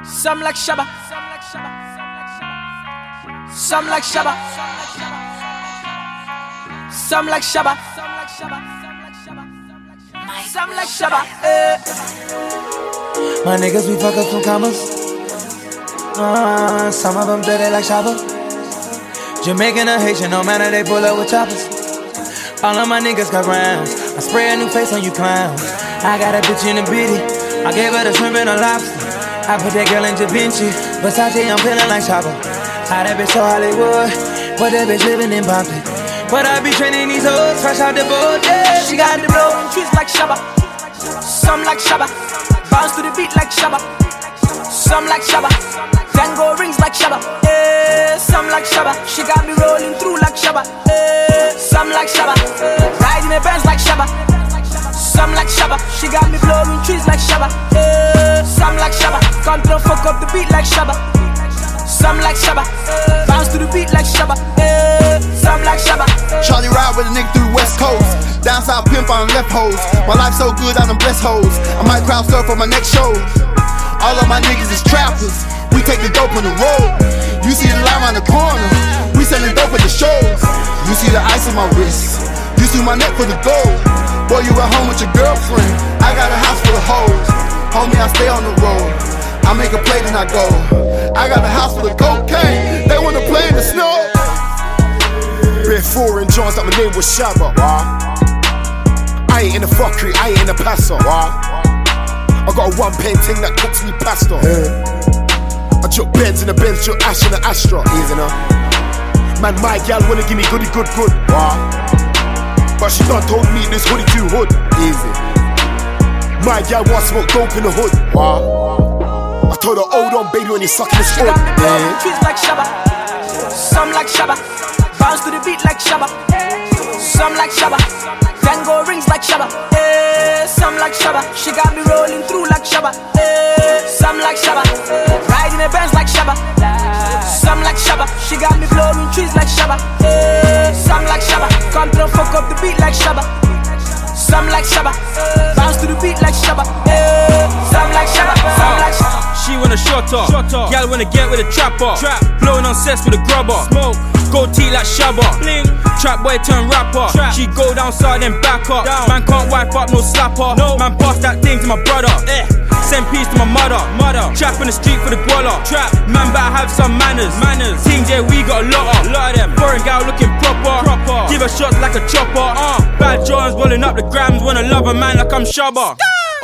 Some like Shabba, some like Shabba, some like Shabba, some like Shabba. My niggas be fuck up from commas. Some of them dirty like Shabba. Jamaican or Haitian, no matter, they pull up with choppers. All of my niggas got rounds. I spray a new face on you clowns. I got a bitch in a bitty. I gave her the shrimp and a lobster. I put that girl in Da Vinci. Versace, I'm feeling like Shabba. How that bitch so Hollywood, but that bitch living in Boston. But I be training these hoes fresh out the boat, yeah. She got the blowing trees like Shabba, some like Shabba. Bounce to the beat like Shabba, some like Shabba. Tango rings like Shabba, yeah. Some like Shabba. She got me rolling through like Shabba, yeah. Some like Shabba. Riding the Benz like Shabba, some like Shabba. She got me blowing trees like Shabba, yeah. Some like Shabba. Control fuck up the beat like Shabba, some like Shabba. Bounce to the beat like Shabba, yeah. Some like Shabba. Charlie ride with a nigga through West Coast. Down south pimp on left hoes. My life so good I done bless hoes. I might crowd surf on my next show. All of my niggas is trappers. We take the dope on the road. You see the line on the corner. We selling dope at the shows. You see the ice on my wrist. You see my neck for the gold. Boy, you at home with your girlfriend. I got a house full of hoes. Homie, I stay on the road. I make a play then I go. I got a house full of cocaine. They wanna play in the snow. Been foreign Johns that my name was Shabba. I ain't in the fuckery, I ain't in the passer. I got a one pen thing that cooks me pasta. I drop Benz in the Benz, drop Ash in the Astra. Easy now. Man, my gal wanna give me goody good. But she done told me this hoodie too hood. Easy. My gal want smoke dope in the hood. I told her, hold on baby when you sucking this She hood. got me blowing trees like Shabba, some like Shabba. Bounce to the beat like Shabba, some like Shabba. Tango rings like Shabba, yeah. Some like Shabba. She got me rolling through like Shabba, yeah. Some like Shabba. Riding the Benz like Shabba, some like Shabba. She got me blowing trees like Shabba, yeah. Some like Shabba. Control fuck up the beat like Shabba, some like Shabba. Bounce to the beat like Shabba, yeah. Some like Shabba, some like Shabba. She want a shutter, gal wanna get with a trapper. Blowing on sets with a grubber. Smoke, gold teeth like Shabba. Bling. Trap boy turn rapper. She go down south then back up. Man can't wipe up, no slapper. Man pass that thing to my brother. Send peace to my mother. Trap in the street for the guala. Trap, man better have some manners. Things yeah we got a lot of them. Foreign gal looking proper. Give her shots like a chopper. Bad Johns rolling up the grams. Wanna love a man like I'm Shabba.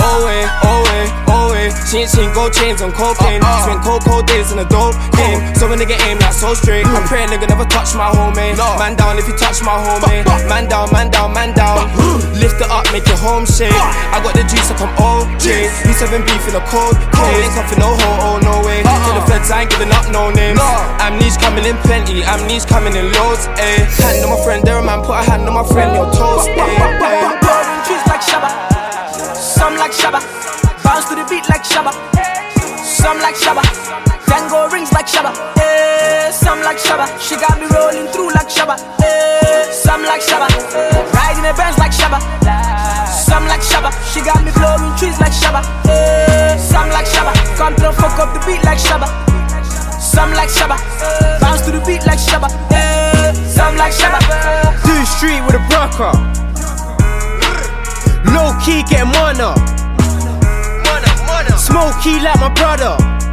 Chin, gold chains on cocaine. Spent cold days in a dope game. So a nigga aim like so straight. I pray a nigga never touch my homie. Man down if you touch my homie. Man down. Lift it up, make your home shake. I got the juice like I'm OJ. B7 beef in a cold case. Nothing no ho, no way. To the feds, I ain't giving up no names. Amnesia coming in plenty, amnesia coming in loads. Hand on my friend, there a man put a hand on my friend, your toes. Blowing trees like Shabba, some like Shabba. Bounce to the beat like Shabba, some like Shabba. Tango rings like Shabba, yeah. Some like Shabba. She got me rolling through like Shabba, yeah. Some like Shabba. Riding the Benz like Shabba, some like Shabba. She got me blowing trees like Shabba, yeah. Some like Shabba. Control fuck up the beat like Shabba, some like Shabba. Bounce to the beat like Shabba, yeah. Some like Shabba. Do street with a broker. Low key getting money. Smokey like my brother.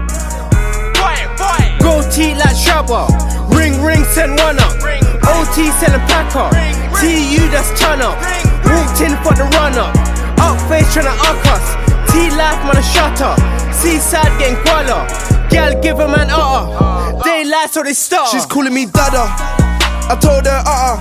Gold teeth like Shabba. Ring, send one up. OT selling packer. TU that's ton up. Walked in for the run up. Up face tryna up us. T-life man a shut up. Seaside getting guala. Gal give a man Daylight so they start. She's calling me dada. I told her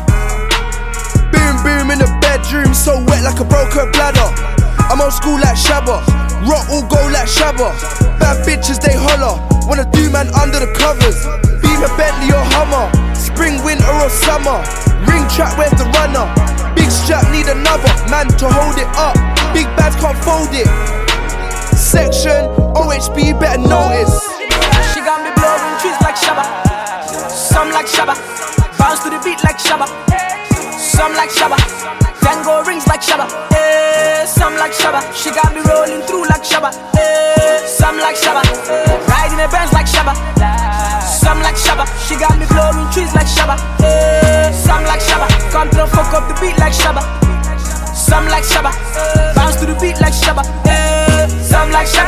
Boom in the bedroom, so wet like a broken bladder. I'm old school like Shabba. Rock all go like Shabba. Bad bitches they holler. Wanna do man under the covers. Beam a Bentley or Hummer. Spring, winter or summer. Ring trap, where's the runner? Big strap need another man to hold it up. Big bags can't fold it. Section OHB better notice. She got me blowing trees like Shabba, some like Shabba. Bounce to the beat like Shabba, some like Shabba. Tango rings like Shabba, yeah. Some like Shabba. She got me rolling through like Shabba, yeah. Some like Shabba. Right the bands like Shabba. Some like Shabba, she got me blowing trees like Shabba. Some like Shabba, come through fuck up the beat like Shabba. Some like Shabba, bounce to the beat like Shabba. Some like Shabba.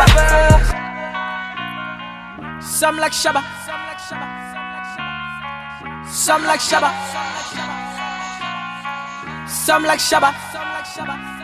Some like Shabba. Some like Shabba. Some like Shabba.